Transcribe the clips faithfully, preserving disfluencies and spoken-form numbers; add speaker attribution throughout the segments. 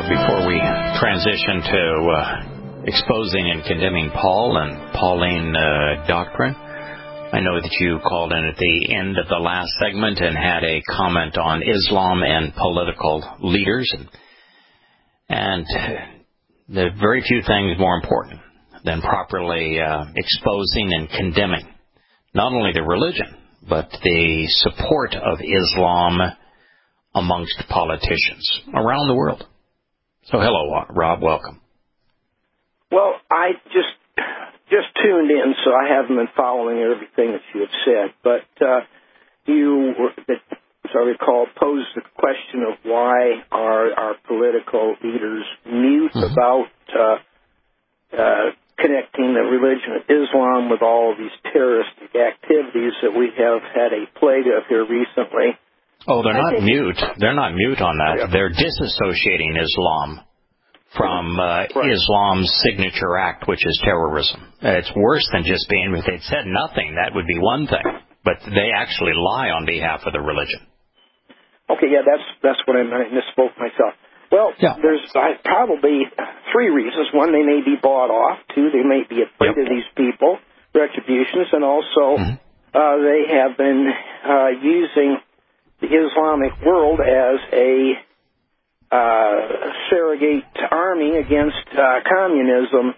Speaker 1: Uh, before we transition to uh, exposing and condemning Paul and Pauline uh, doctrine, I know that you called in at the end of the last segment and had a comment on Islam and political leaders. And there are very few things more important than properly uh, exposing and condemning not only the religion, but the support of Islam amongst politicians around the world. So hello, Rob. Welcome.
Speaker 2: Well, I just just tuned in, so I haven't been following everything that you have said. But uh, you, as I recall, posed the question of why are our political leaders mute mm-hmm. about uh, uh, connecting the religion of Islam with all of these terroristic activities that we have had a plague of here recently.
Speaker 1: Oh, they're not mute. They're not mute on that. Yeah. They're disassociating Islam from uh, right. Islam's signature act, which is terrorism. It's worse than just being, if they'd said nothing, that would be one thing. But they actually lie on behalf of the religion.
Speaker 2: Okay, yeah, that's that's what I misspoke myself. Well, yeah. there's uh, probably three reasons. One, they may be bought off. Two, they may be afraid yep. of these people, retributions. And also, mm-hmm. uh, they have been uh, using the Islamic world as a uh, surrogate army against uh, communism,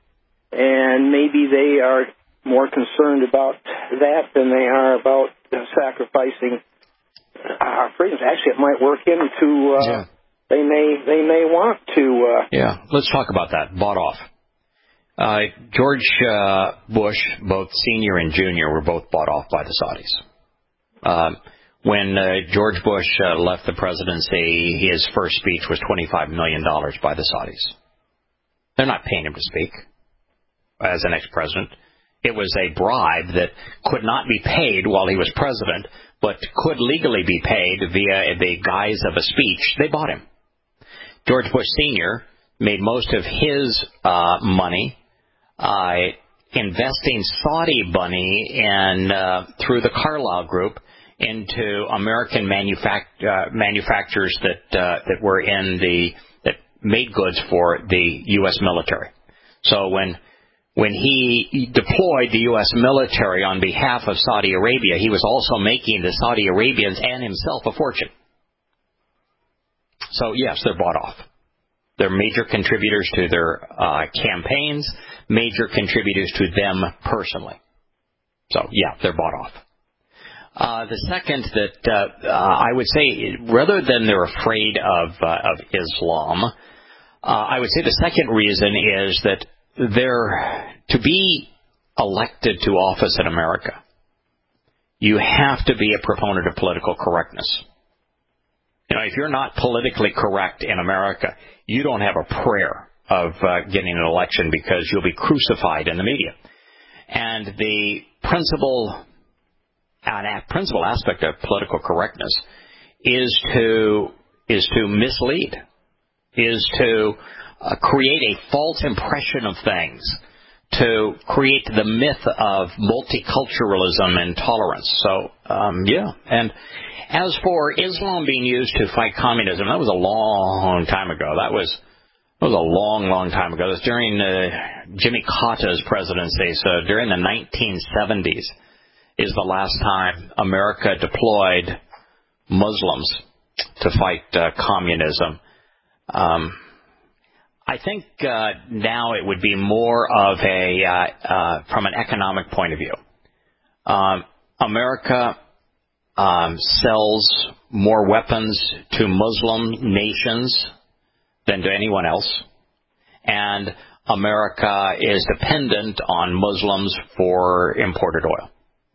Speaker 2: and maybe they are more concerned about that than they are about uh, sacrificing our freedoms. Actually, it might work into uh, yeah. they may they may want to. Uh,
Speaker 1: yeah, let's talk about that. Bought off. Uh, George uh, Bush, both senior and junior, were both bought off by the Saudis. Um, When uh, George Bush uh, left the presidency, his first speech was twenty-five million dollars by the Saudis. They're not paying him to speak as an ex-president. It was a bribe that could not be paid while he was president, but could legally be paid via the guise of a speech. They bought him. George Bush Senior made most of his uh, money uh, investing Saudi money in, uh, through the Carlyle Group into American manufact- uh, manufacturers that uh, that were in the that made goods for the U S military. So when when he deployed the U S military on behalf of Saudi Arabia, he was also making the Saudi Arabians and himself a fortune. So yes, they're bought off. They're major contributors to their uh, campaigns, major contributors to them personally. So yeah, they're bought off. Uh, the second that uh, uh, I would say, rather than they're afraid of uh, of Islam, uh, I would say the second reason is that they're to be elected to office in America, you have to be a proponent of political correctness. You know, if you're not politically correct in America, you don't have a prayer of uh, getting an election because you'll be crucified in the media. And the principal An principal aspect of political correctness is to is to mislead, is to uh, create a false impression of things, to create the myth of multiculturalism and tolerance. So, um, yeah. And as for Islam being used to fight communism, that was a long time ago. That was that was a long, long time ago. It was during uh, Jimmy Carter's presidency, so during the nineteen seventies. Is the last time America deployed Muslims to fight uh, communism. Um, I think uh, now it would be more of a, uh, uh, from an economic point of view. Um, America um, sells more weapons to Muslim nations than to anyone else. And America is dependent on Muslims for imported oil.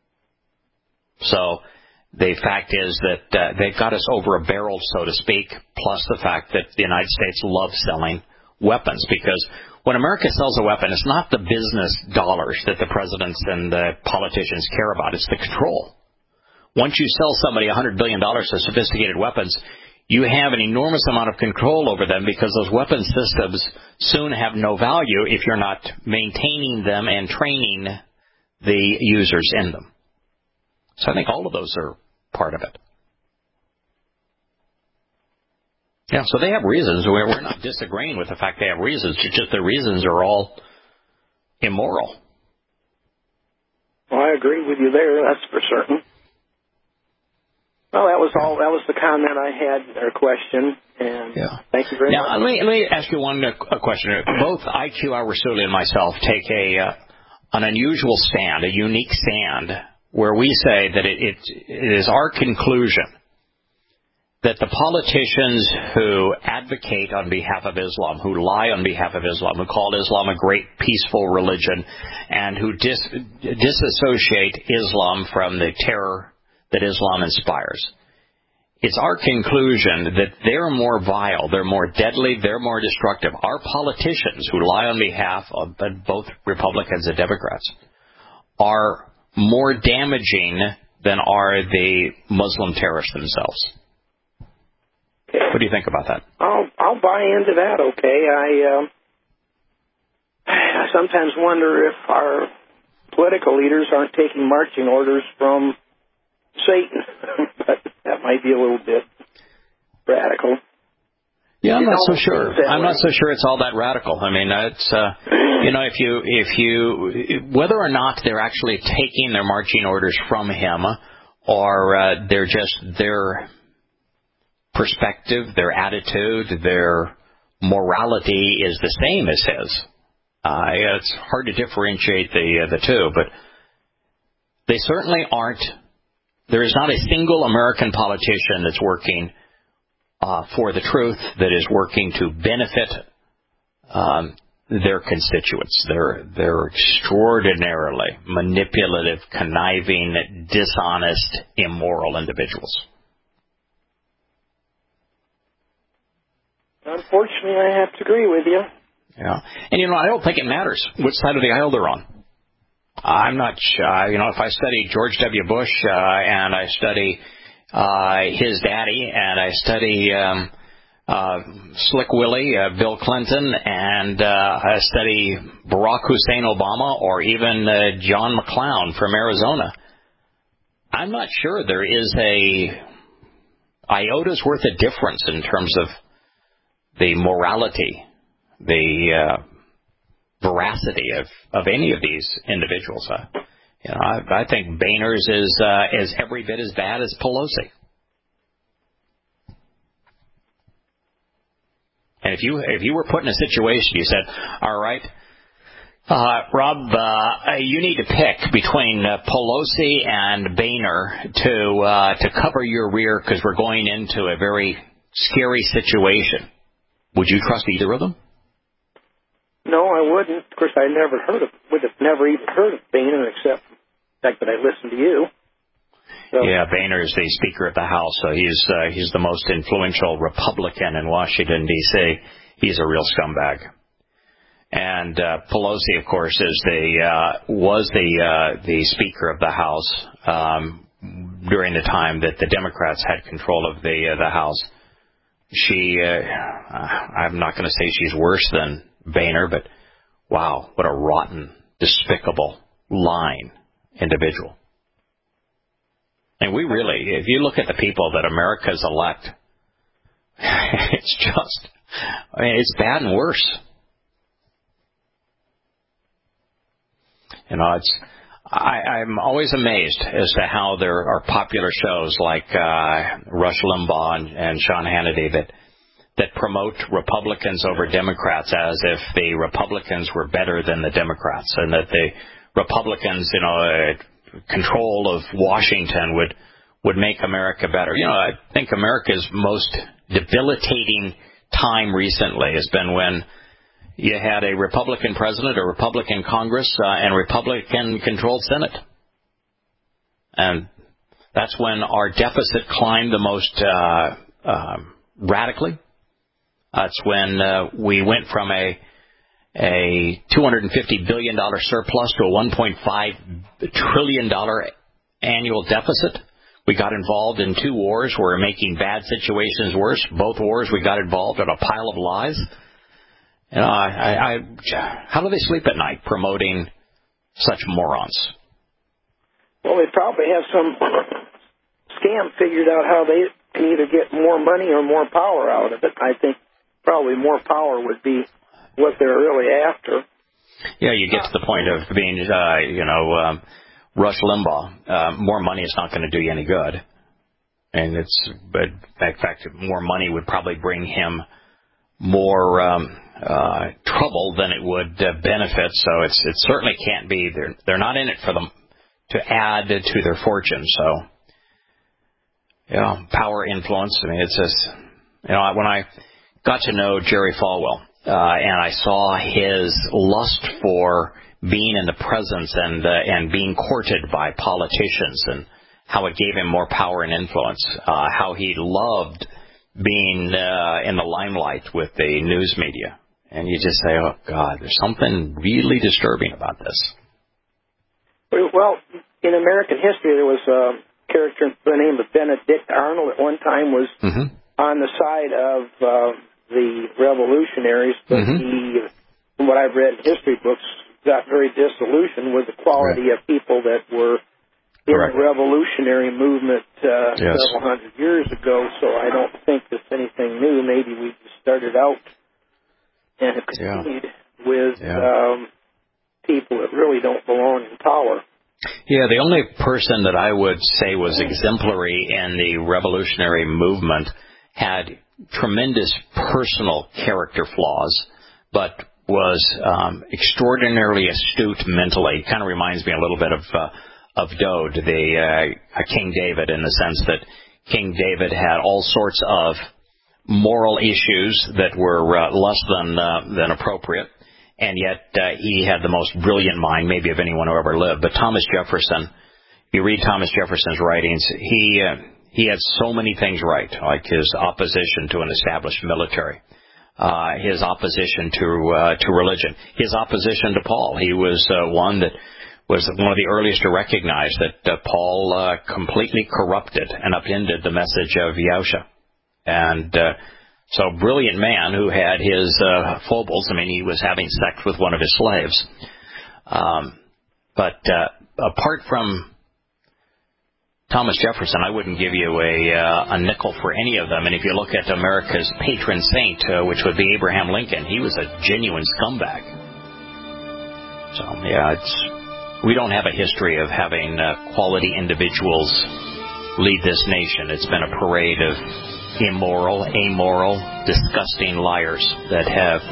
Speaker 1: So the fact is that uh, they've got us over a barrel, so to speak, plus the fact that the United States loves selling weapons, because when America sells a weapon, it's not the business dollars that the presidents and the politicians care about. It's the control. Once you sell somebody one hundred billion dollars of sophisticated weapons, you have an enormous amount of control over them, because those weapon systems soon have no value if you're not maintaining them and training the users in them. So I think all of those are part of it. Yeah, so they have reasons. We're, we're not disagreeing with the fact they have reasons. It's just the reasons are all immoral.
Speaker 2: Well, I agree with you there. That's for certain. Well, that was all. That was the comment I had, or question. And yeah. Thank you very
Speaker 1: now,
Speaker 2: much.
Speaker 1: Now, let me, let me ask you one a question. Both I Q Al-Rassooli and myself take a uh, an unusual stand, a unique stand, where we say that it, it, it is our conclusion that the politicians who advocate on behalf of Islam, who lie on behalf of Islam, who call Islam a great peaceful religion, and who dis, disassociate Islam from the terror that Islam inspires, it's our conclusion that they're more vile, they're more deadly, they're more destructive. Our politicians who lie on behalf of both Republicans and Democrats are more damaging than are the Muslim terrorists themselves.
Speaker 2: Okay.
Speaker 1: What do you think about that?
Speaker 2: I'll I'll buy into that. Okay, I uh, I sometimes wonder if our political leaders aren't taking marching orders from Satan, but that might be a little bit radical.
Speaker 1: Yeah, I'm not so sure. I'm not so sure it's all that radical. I mean, it's uh, you know, if you if you whether or not they're actually taking their marching orders from him, or uh, they're just their perspective, their attitude, their morality is the same as his. Uh, it's hard to differentiate the uh, the two, but they certainly aren't. There is not a single American politician that's working uh, for the truth, that is working to benefit um, their constituents. They're they're extraordinarily manipulative, conniving, dishonest, immoral individuals.
Speaker 2: Unfortunately, I have to agree with you.
Speaker 1: Yeah, and you know, I don't think it matters which side of the aisle they're on. I'm not sure. You know, if I study George W. Bush uh, and I study uh, his daddy and I study um, uh, Slick Willie, uh, Bill Clinton, and uh, I study Barack Hussein Obama, or even uh, John McClown from Arizona, I'm not sure there is a iota's worth of difference in terms of the morality, the uh, veracity of, of any of these individuals. Uh, you know, I, I think Boehner's is uh, is every bit as bad as Pelosi. And if you if you were put in a situation, you said, "All right, uh, Rob, uh, you need to pick between uh, Pelosi and Boehner to uh, to cover your rear because we're going into a very scary situation." Would you trust either of them?
Speaker 2: No, I wouldn't. Of course, I never heard of, would have never even heard of Boehner except the fact that I listened to you. So.
Speaker 1: Yeah, Boehner is the Speaker of the House, so he's uh, he's the most influential Republican in Washington, D C He's a real scumbag. And uh, Pelosi, of course, is the uh, was the uh, the Speaker of the House um, during the time that the Democrats had control of the uh, the House. She, uh, I'm not going to say she's worse than Boehner, but wow, what a rotten, despicable, lying individual. And we really, if you look at the people that America's elect, it's just, I mean, it's bad and worse. You know, it's, I, I'm always amazed as to how there are popular shows like uh, Rush Limbaugh and, and Sean Hannity that that promote Republicans over Democrats as if the Republicans were better than the Democrats, and that the Republicans, you know, uh, control of Washington would would make America better. You know, I think America's most debilitating time recently has been when you had a Republican president, a Republican Congress, uh, and a Republican-controlled Senate. And that's when our deficit climbed the most uh, uh, radically. That's when uh, we went from a a two hundred fifty billion dollars surplus to a one point five trillion dollars annual deficit. We got involved in two wars. We're making bad situations worse. Both wars we got involved in a pile of lies. You know, I, I, I, how do they sleep at night promoting such morons?
Speaker 2: Well, they probably have some scam figured out how they can either get more money or more power out of it. I think probably more power would be what they're really after.
Speaker 1: Yeah, you get to the point of being, uh, you know, um, Rush Limbaugh. Uh, more money is not going to do you any good. And it's, but in fact, more money would probably bring him more um, uh, trouble than it would uh, benefit. So it's it certainly can't be. They're they're not in it for them to add to their fortune. So, yeah, power, influence. I mean, it's just, you know, when I got to know Jerry Falwell uh, and I saw his lust for being in the presence and uh, and being courted by politicians, and how it gave him more power and influence, uh, how he loved being uh, in the limelight with the news media. And you just say, oh, God, there's something really disturbing about this.
Speaker 2: Well, in American history, there was a character by the name of Benedict Arnold at one time was mm-hmm. on the side of uh, the revolutionaries, but mm-hmm. he, from what I've read in history books, got very disillusioned with the quality right. of people that were in Correct. the revolutionary movement uh, yes. several hundred years ago, so I don't think it's anything new. Maybe we started out and have continued yeah. with yeah. Um, people that really don't belong in power.
Speaker 1: Yeah, the only person that I would say was exemplary in the revolutionary movement had tremendous personal character flaws, but was um, extraordinarily astute mentally. Kind of reminds me a little bit of uh, of Dode, the uh, King David, in the sense that King David had all sorts of moral issues that were uh, less than uh, than appropriate, and yet uh, he had the most brilliant mind, maybe of anyone who ever lived. But Thomas Jefferson, you read Thomas Jefferson's writings, he uh, he had so many things right, like his opposition to an established military, uh, his opposition to uh, to religion, his opposition to Paul. He was uh, one that was one of the earliest to recognize that uh, Paul uh, completely corrupted and upended the message of Yahusha. And uh, so brilliant man who had his uh, foibles. I mean, he was having sex with one of his slaves. Um, but uh, apart from Thomas Jefferson, I wouldn't give you a, uh, a nickel for any of them. And if you look at America's patron saint, uh, which would be Abraham Lincoln, he was a genuine scumbag. So, yeah, it's... We don't have a history of having uh, quality individuals lead this nation. It's been a parade of immoral, amoral, disgusting liars that have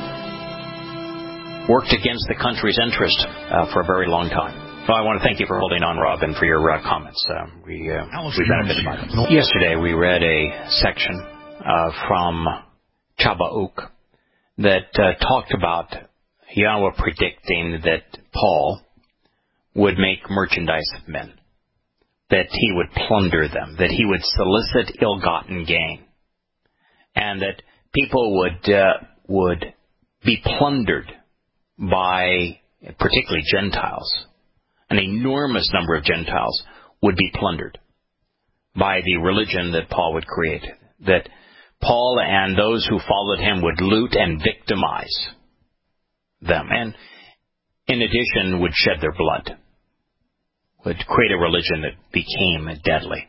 Speaker 1: worked against the country's interest uh, for a very long time. So I want to thank you for holding on, Rob, and for your uh, comments. Uh, we uh, we benefited by them. Yesterday we read a section uh, from Chabauk that uh, talked about Yahweh predicting that Paul would make merchandise of men, that he would plunder them, that he would solicit ill-gotten gain, and that people would uh, would be plundered by, particularly Gentiles. An enormous number of Gentiles would be plundered by the religion that Paul would create, that Paul and those who followed him would loot and victimize them, and in addition would shed their blood, would create a religion that became deadly.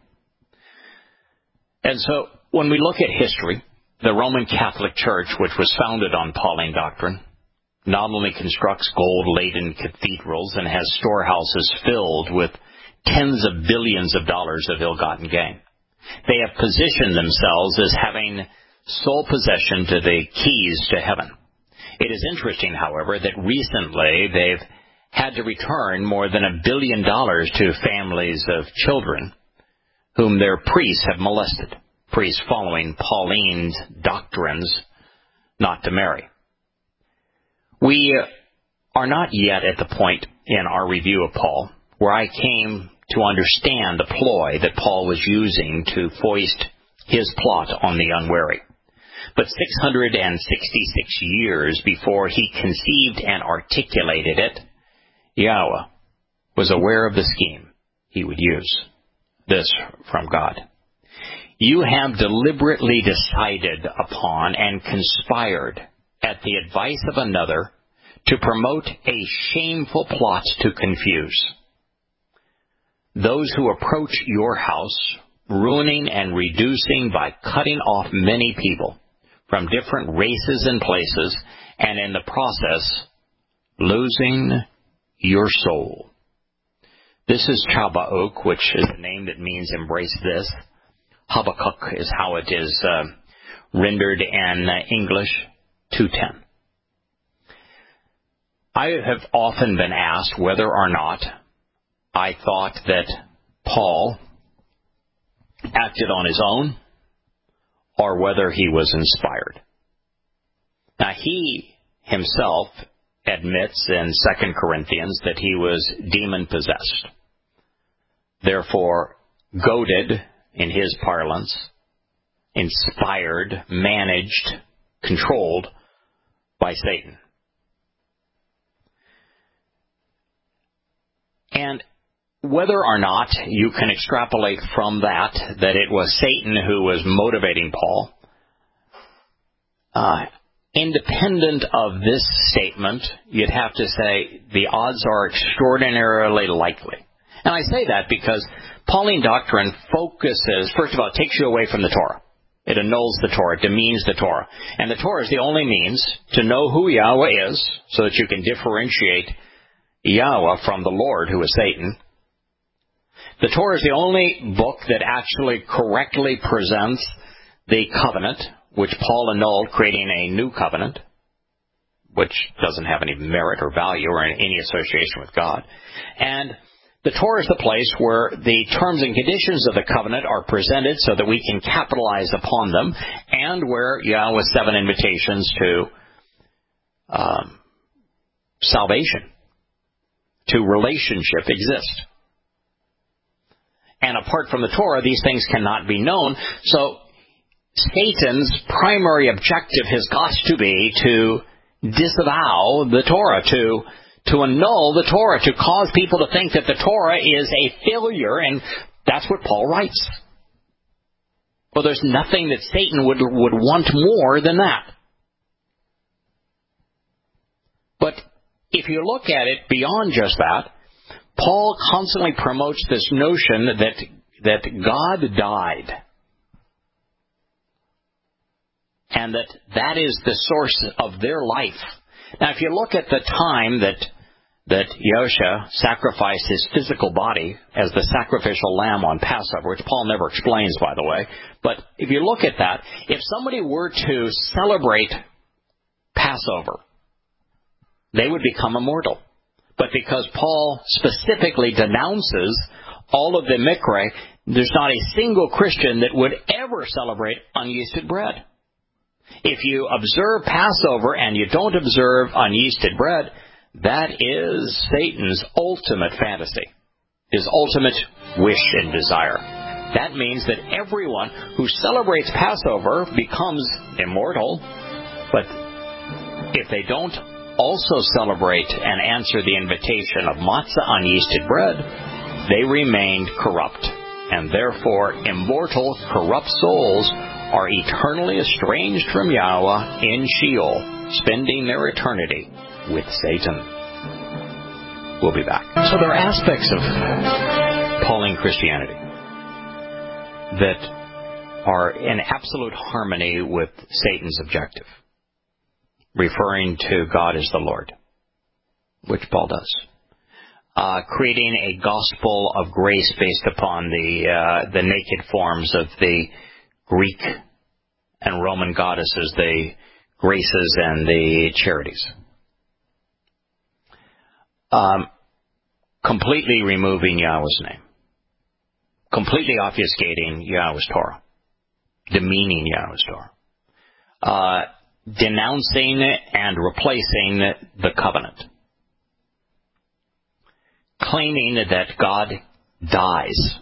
Speaker 1: And so when we look at history, the Roman Catholic Church, which was founded on Pauline doctrine, not only constructs gold-laden cathedrals and has storehouses filled with tens of billions of dollars of ill-gotten gain. They have positioned themselves as having sole possession to the keys to heaven. It is interesting, however, that recently they've had to return more than a billion dollars to families of children whom their priests have molested, priests following Pauline's doctrines not to marry. We are not yet at the point in our review of Paul where I came to understand the ploy that Paul was using to foist his plot on the unwary. But six hundred sixty-six years before he conceived and articulated it, Yahweh was aware of the scheme he would use. This from God. You have deliberately decided upon and conspired at the advice of another to promote a shameful plot to confuse those who approach your house ruining and reducing by cutting off many people from different races and places, and in the process, losing your soul. This is Chabauk, which is a name that means embrace this. Habakkuk is how it is uh, rendered in uh, English, two ten. I have often been asked whether or not I thought that Paul acted on his own or whether he was inspired. Now, he himself admits in Second Corinthians that he was demon-possessed. Therefore, goaded, in his parlance, inspired, managed, controlled by Satan. And whether or not you can extrapolate from that that it was Satan who was motivating Paul, uh, independent of this statement, you'd have to say the odds are extraordinarily likely. And I say that because Pauline doctrine focuses, first of all, it takes you away from the Torah. It annuls the Torah, it demeans the Torah. And the Torah is the only means to know who Yahweh is so that you can differentiate Yahweh from the Lord, who is Satan. The Torah is the only book that actually correctly presents the covenant, which Paul annulled, creating a new covenant, which doesn't have any merit or value or any association with God. And the Torah is the place where the terms and conditions of the covenant are presented so that we can capitalize upon them, and where Yahweh's seven invitations to um, salvation, to relationship exist. And apart from the Torah, these things cannot be known. So Satan's primary objective has got to be to disavow the Torah, to to annul the Torah, to cause people to think that the Torah is a failure, and that's what Paul writes. Well, there's nothing that Satan would would want more than that. But if you look at it beyond just that, Paul constantly promotes this notion that that God died, and that that is the source of their life. Now, if you look at the time that that Yahshua sacrificed his physical body as the sacrificial lamb on Passover, which Paul never explains, by the way, but if you look at that, if somebody were to celebrate Passover, they would become immortal. But because Paul specifically denounces all of the mikre, there's not a single Christian that would ever celebrate unyeasted bread. If you observe Passover and you don't observe unyeasted bread, that is Satan's ultimate fantasy, his ultimate wish and desire. That means that everyone who celebrates Passover becomes immortal, but if they don't also celebrate and answer the invitation of matzah, unyeasted bread, they remain corrupt, and therefore immortal, corrupt souls are eternally estranged from Yahweh in Sheol, spending their eternity with Satan. We'll be back. So there are aspects of Pauline Christianity that are in absolute harmony with Satan's objective, referring to God as the Lord, which Paul does. Uh, creating a gospel of grace based upon the uh, the naked forms of the Greek and Roman goddesses, the graces and the charities. Um, completely removing Yahweh's name. Completely obfuscating Yahweh's Torah. Demeaning Yahweh's Torah. Uh, denouncing and replacing the covenant. Claiming that God dies.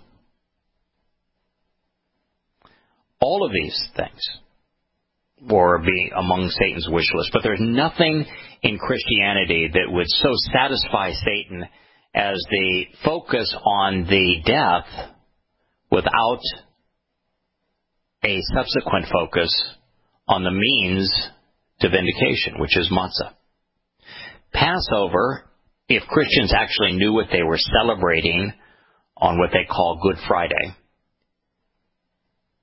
Speaker 1: All of these things will be among Satan's wish list, but there's nothing in Christianity that would so satisfy Satan as the focus on the death without a subsequent focus on the means to vindication, which is matzah. Passover, if Christians actually knew what they were celebrating on what they call Good Friday,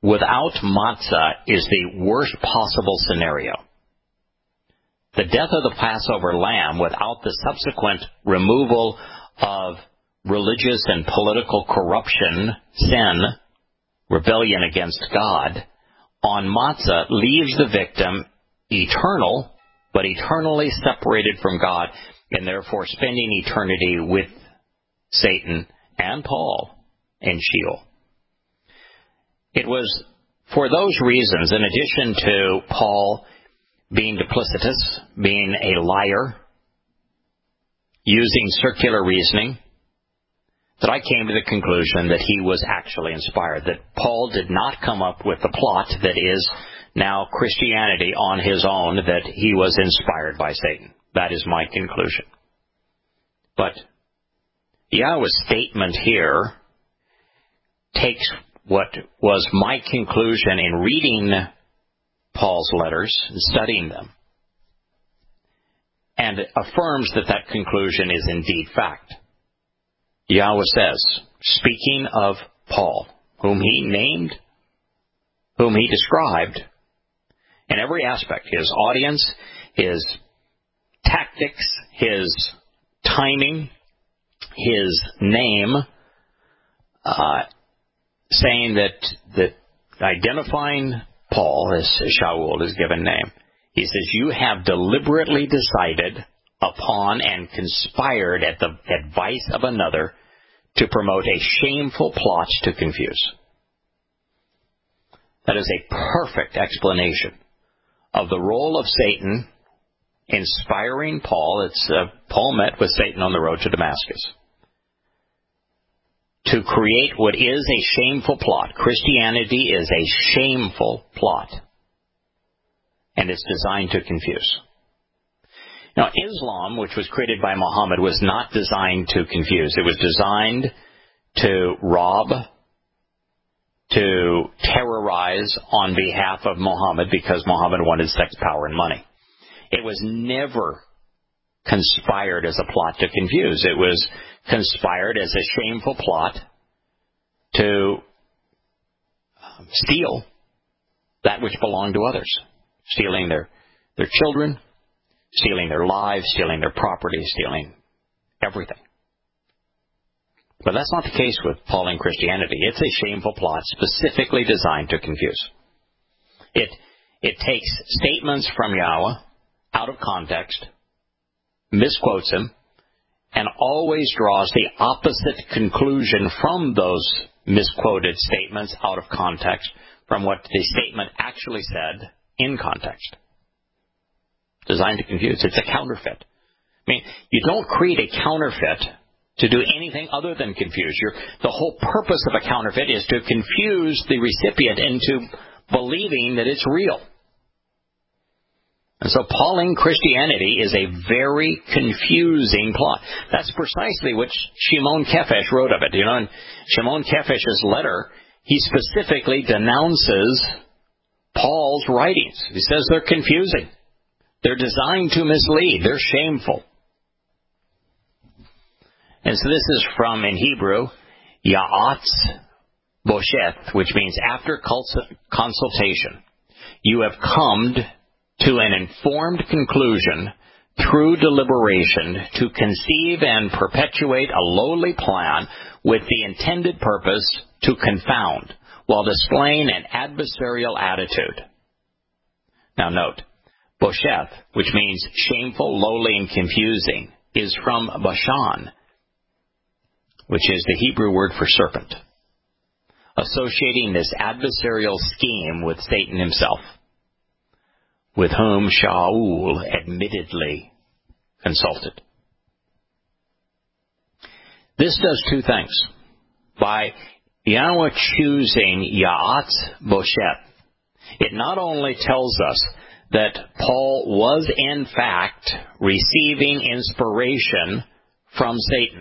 Speaker 1: without matzah is the worst possible scenario. The death of the Passover lamb without the subsequent removal of religious and political corruption, sin, rebellion against God, on matzah leaves the victim eternal, but eternally separated from God, and therefore spending eternity with Satan and Paul in Sheol. It was for those reasons, in addition to Paul being duplicitous, being a liar, using circular reasoning, that I came to the conclusion that he was actually inspired, that Paul did not come up with the plot that is now Christianity on his own, that he was inspired by Satan. That is my conclusion. But Yahweh's statement here takes what was my conclusion in reading Paul's letters and studying them, and affirms that that conclusion is indeed fact. Yahweh says, speaking of Paul, whom he named, whom he described, in every aspect, his audience, his tactics, his timing, his name, uh, saying that, that identifying Paul as Shaul, his given name, he says, you have deliberately decided upon and conspired at the advice of another to promote a shameful plot to confuse. That is a perfect explanation of the role of Satan inspiring Paul. It's uh, Paul met with Satan on the road to Damascus to create what is a shameful plot. Christianity is a shameful plot, and it's designed to confuse. Now, Islam, which was created by Muhammad, was not designed to confuse. It was designed to rob, to terrorize on behalf of Muhammad because Muhammad wanted sex, power, and money. It was never conspired as a plot to confuse. It was conspired as a shameful plot to steal that which belonged to others, stealing their, their children, stealing their lives, stealing their property, stealing everything. But that's not the case with Pauline Christianity. It's a shameful plot specifically designed to confuse. It, it takes statements from Yahweh out of context, misquotes him, and always draws the opposite conclusion from those misquoted statements out of context from what the statement actually said in context. Designed to confuse. It's a counterfeit. I mean, you don't create a counterfeit to do anything other than confuse. You're, the whole purpose of a counterfeit is to confuse the recipient into believing that it's real. And so Pauline Christianity is a very confusing plot. That's precisely what Shimon Kefesh wrote of it. You know, in Shimon Kefesh's letter, he specifically denounces Paul's writings. He says they're confusing. They're designed to mislead. They're shameful. And so this is from, in Hebrew, Ya'atz Bosheth, which means after consultation, you have come to an informed conclusion through deliberation to conceive and perpetuate a lowly plan with the intended purpose to confound while displaying an adversarial attitude. Now note, Bosheth, which means shameful, lowly, and confusing, is from Bashan, which is the Hebrew word for serpent, associating this adversarial scheme with Satan himself, with whom Shaul admittedly consulted. This does two things. By Yahweh choosing Ya'atz Bosheth, it not only tells us that Paul was in fact receiving inspiration from Satan,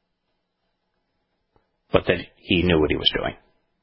Speaker 1: but that he knew what he was doing.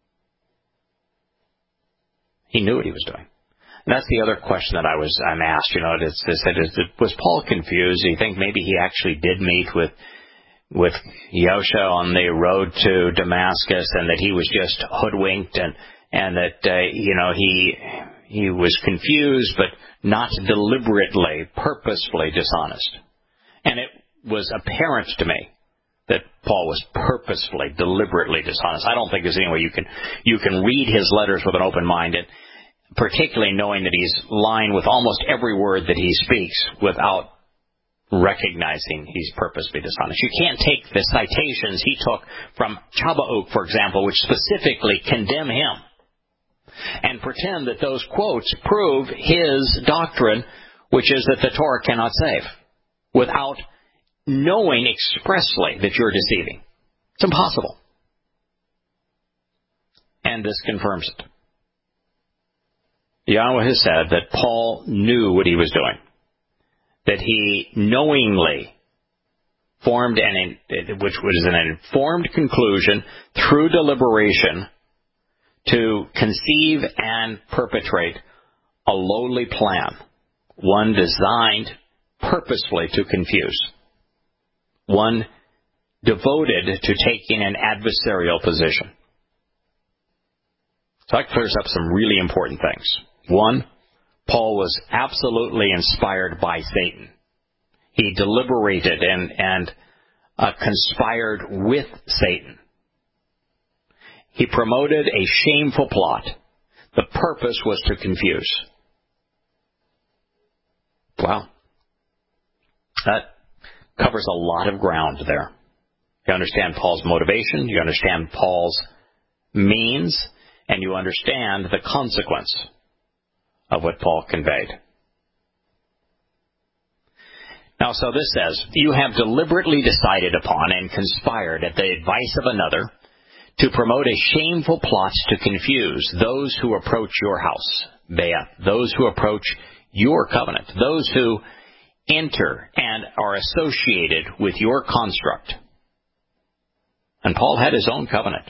Speaker 1: He knew what he was doing. And that's the other question that I was I'm asked. You know, it's, it's, it's, was Paul confused? Do you think maybe he actually did meet with with Yosha on the road to Damascus, and that he was just hoodwinked and and that, uh, you know, he he was confused, but not deliberately, purposefully dishonest. And it was apparent to me that Paul was purposefully, deliberately dishonest. I don't think there's any way you can you can read his letters with an open mind, and particularly knowing that he's lying with almost every word that he speaks without recognizing he's purposely dishonest. You can't take the citations he took from Chabauk, for example, which specifically condemn him, and pretend that those quotes prove his doctrine, which is that the Torah cannot save, without knowing expressly that you're deceiving. It's impossible. And this confirms it. Yahweh has said that Paul knew what he was doing, that he knowingly formed an, which was an informed conclusion through deliberation to conceive and perpetrate a lowly plan, one designed purposefully to confuse, one devoted to taking an adversarial position. So that clears up some really important things. One, Paul was absolutely inspired by Satan. He deliberated and, and uh, conspired with Satan. He promoted a shameful plot. The purpose was to confuse. Wow. That covers a lot of ground there. You understand Paul's motivation, you understand Paul's means, and you understand the consequence of what Paul conveyed. Now, so this says, you have deliberately decided upon and conspired at the advice of another to promote a shameful plot to confuse those who approach your house, Bea, those who approach your covenant, those who enter and are associated with your construct. And Paul had his own covenant.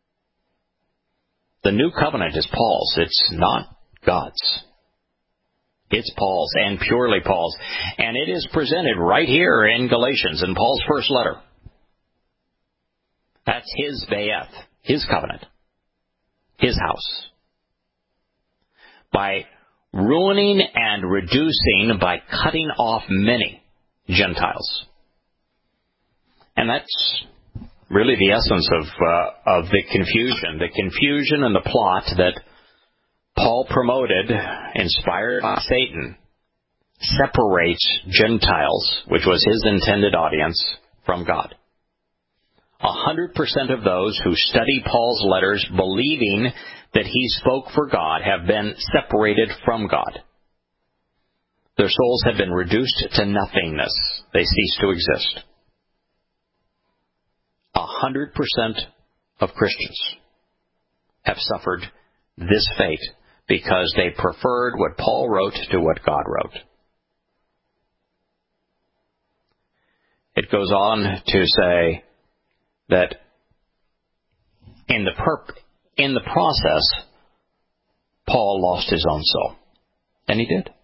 Speaker 1: The new covenant is Paul's. It's not God's. It's Paul's, and purely Paul's. And it is presented right here in Galatians, in Paul's first letter. That's his Be'eth, his covenant, his house. By ruining and reducing, by cutting off many Gentiles. And that's really the essence of uh, of the confusion, the confusion and the plot that Paul promoted, inspired by Satan, separates Gentiles, which was his intended audience, from God. A hundred percent of those who study Paul's letters believing that he spoke for God have been separated from God. Their souls have been reduced to nothingness. They cease to exist. A hundred percent of Christians have suffered this fate because they preferred what Paul wrote to what God wrote. It goes on to say that in the perp- in the process, Paul lost his own soul. And he did.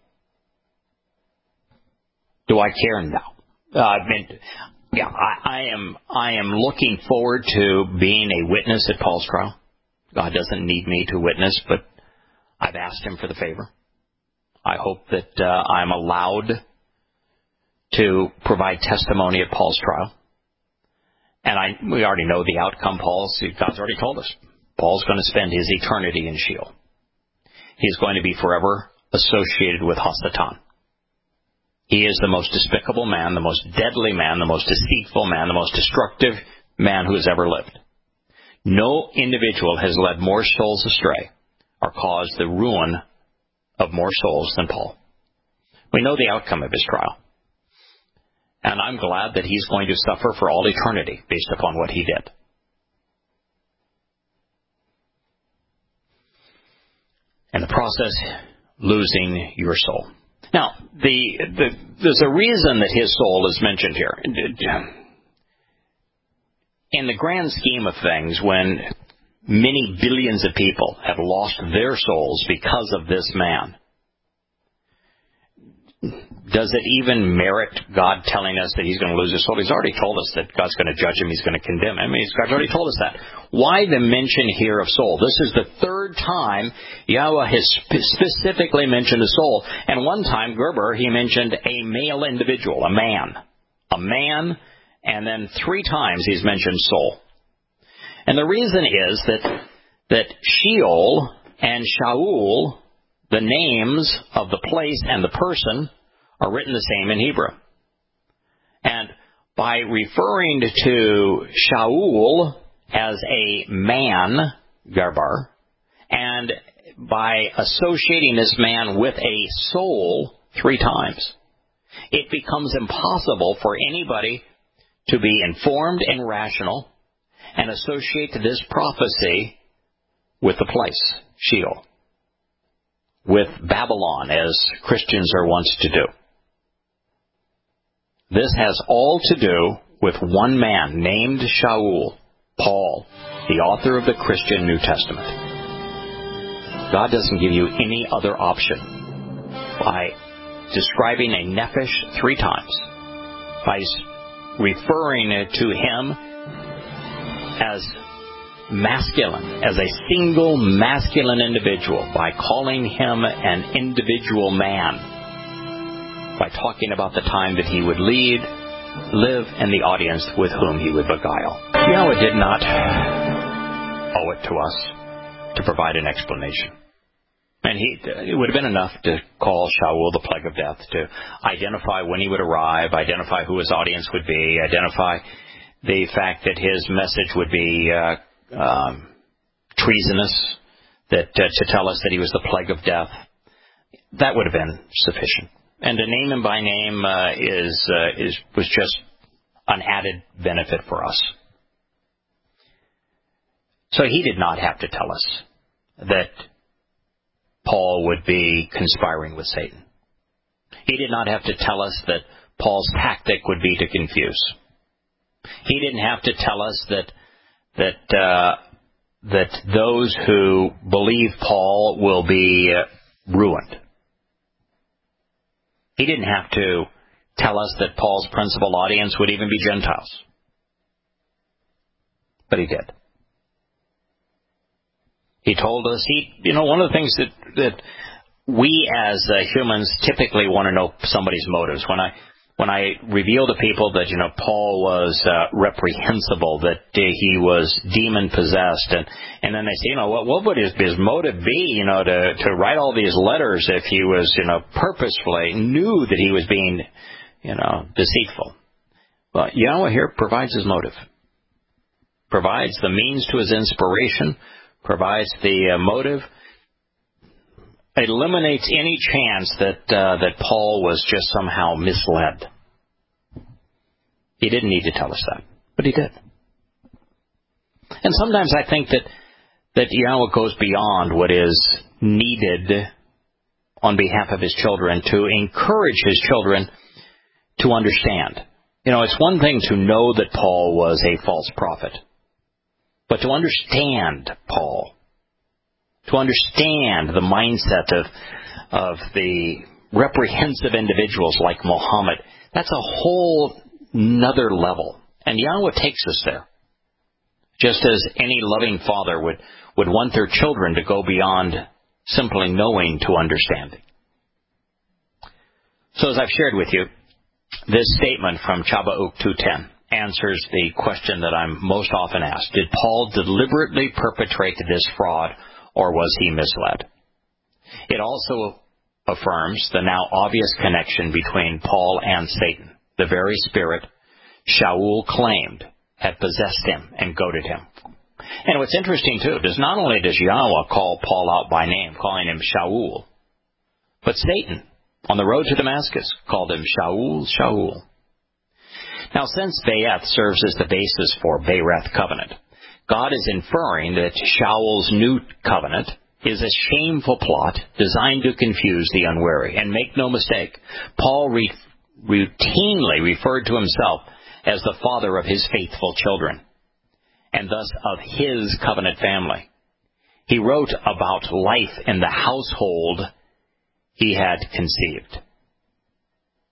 Speaker 1: Do I care? No. Uh, I mean, yeah, I, I am I am looking forward to being a witness at Paul's trial. God doesn't need me to witness, but I've asked him for the favor. I hope that uh, I'm allowed to provide testimony at Paul's trial. And I, we already know the outcome, Paul's. God's already told us. Paul's going to spend his eternity in Sheol. He's going to be forever associated with Hasatan. He is the most despicable man, the most deadly man, the most deceitful man, the most destructive man who has ever lived. No individual has led more souls astray or caused the ruin of more souls than Paul. We know the outcome of his trial. And I'm glad that he's going to suffer for all eternity based upon what he did. In the process, losing your soul. Now, the, the, there's a reason that his soul is mentioned here. In the grand scheme of things, when many billions of people have lost their souls because of this man, Does it even merit God telling us that he's going to lose his soul? He's already told us that God's going to judge him. He's going to condemn him. He's God's already told us that. Why the mention here of soul? This is the third time Yahweh has specifically mentioned a soul. And one time, Gerber, he mentioned a male individual, a man. A man, and then three times he's mentioned soul. And the reason is that, that Sheol and Shaul, the names of the place and the person, are written the same in Hebrew. And by referring to Shaul as a man, Garbar, and by associating this man with a soul three times, it becomes impossible for anybody to be informed and rational and associate this prophecy with the place, Sheol, with Babylon, as Christians are wont to do. This has all to do with one man named Shaul, Paul, the author of the Christian New Testament. God doesn't give you any other option by describing a nephesh three times, by referring to him as masculine, as a single masculine individual, by calling him an individual man, by talking about the time that he would lead, live, and the audience with whom he would beguile. Yahweh did not owe it to us to provide an explanation. And he, it would have been enough to call Shaul the plague of death, to identify when he would arrive, identify who his audience would be, identify the fact that his message would be uh, um, treasonous, that uh, to tell us that he was the plague of death. That would have been sufficient. And to name him by name uh, is uh, is was just an added benefit for us. So he did not have to tell us that Paul would be conspiring with Satan. He did not have to tell us that Paul's tactic would be to confuse. He didn't have to tell us that that uh, that those who believe Paul will be uh, ruined. He didn't have to tell us that Paul's principal audience would even be Gentiles. But he did. He told us, he, you know, one of the things that, that we as uh, humans typically want to know somebody's motives. When I when I reveal to people that, you know, Paul was uh, reprehensible, that uh, he was demon-possessed, and, and then they say, you know, what, what would his, his motive be, you know, to, to write all these letters if he was, you know, purposefully knew that he was being, you know, deceitful? Well, Yahweh here provides his motive, provides the means to his inspiration, provides the uh, motive, eliminates any chance that uh, that Paul was just somehow misled. He didn't need to tell us that, but he did. And sometimes I think that that Yahweh goes beyond what is needed on behalf of his children to encourage his children to understand. You know, it's one thing to know that Paul was a false prophet, but to understand Paul, to understand the mindset of of the reprehensive individuals like Muhammad, that's a whole nother level. And Yahweh takes us there. Just as any loving father would, would want their children to go beyond simply knowing to understanding. So as I've shared with you, this statement from Habakkuk two ten answers the question that I'm most often asked. Did Paul deliberately perpetrate this fraud, or was he misled? It also affirms the now obvious connection between Paul and Satan, the very spirit Shaul claimed had possessed him and goaded him. And what's interesting, too, is not only does Yahweh call Paul out by name, calling him Shaul, but Satan, on the road to Damascus, called him Shaul, Shaul. Now, since Be'eth serves as the basis for Bereth covenant, God is inferring that Shaul's new covenant is a shameful plot designed to confuse the unwary. And make no mistake, Paul re- routinely referred to himself as the father of his faithful children, and thus of his covenant family. He wrote about life in the household he had conceived.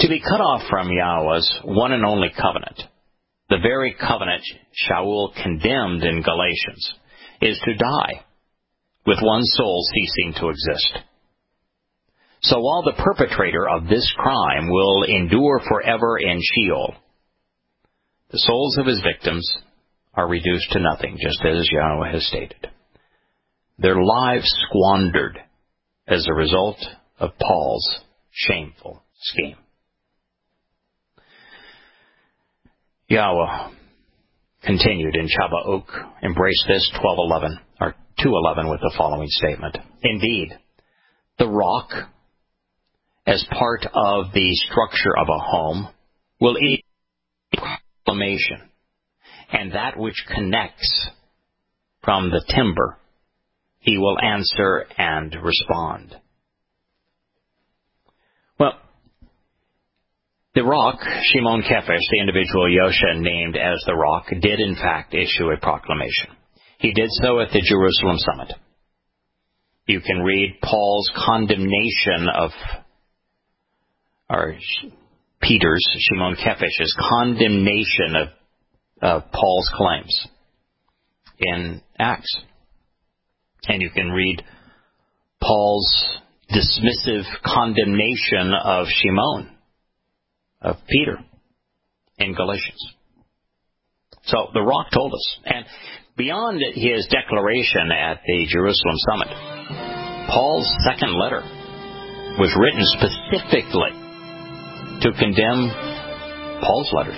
Speaker 1: To be cut off from Yahweh's one and only covenant, the very covenant Shaul condemned in Galatians, is to die, with one soul ceasing to exist. So while the perpetrator of this crime will endure forever in Sheol, the souls of his victims are reduced to nothing, just as Yahweh has stated. Their lives squandered as a result of Paul's shameful scheme. Yahweh continued in Chabauk, embrace this, twelve eleven, or two eleven, with the following statement. Indeed, the rock, as part of the structure of a home, will eat proclamation, and that which connects from the timber, he will answer and respond. Well, the rock, Shimon Kephas, the individual Yosha named as the rock, did in fact issue a proclamation. He did so at the Jerusalem summit. You can read Paul's condemnation of, or Peter's, Shimon Kephas's condemnation of, of Paul's claims in Acts. And you can read Paul's dismissive condemnation of Shimon, of Peter, in Galatians. So the rock told us. And beyond his declaration at the Jerusalem summit, Paul's second letter was written specifically to condemn Paul's letters.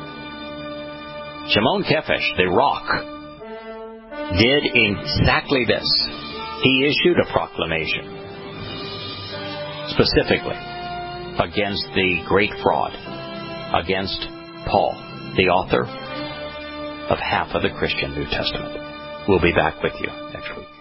Speaker 1: Shimon Kephas, the rock, did exactly this. He issued a proclamation specifically against the great fraud, against Paul, the author of half of the Christian New Testament. We'll be back with you next week.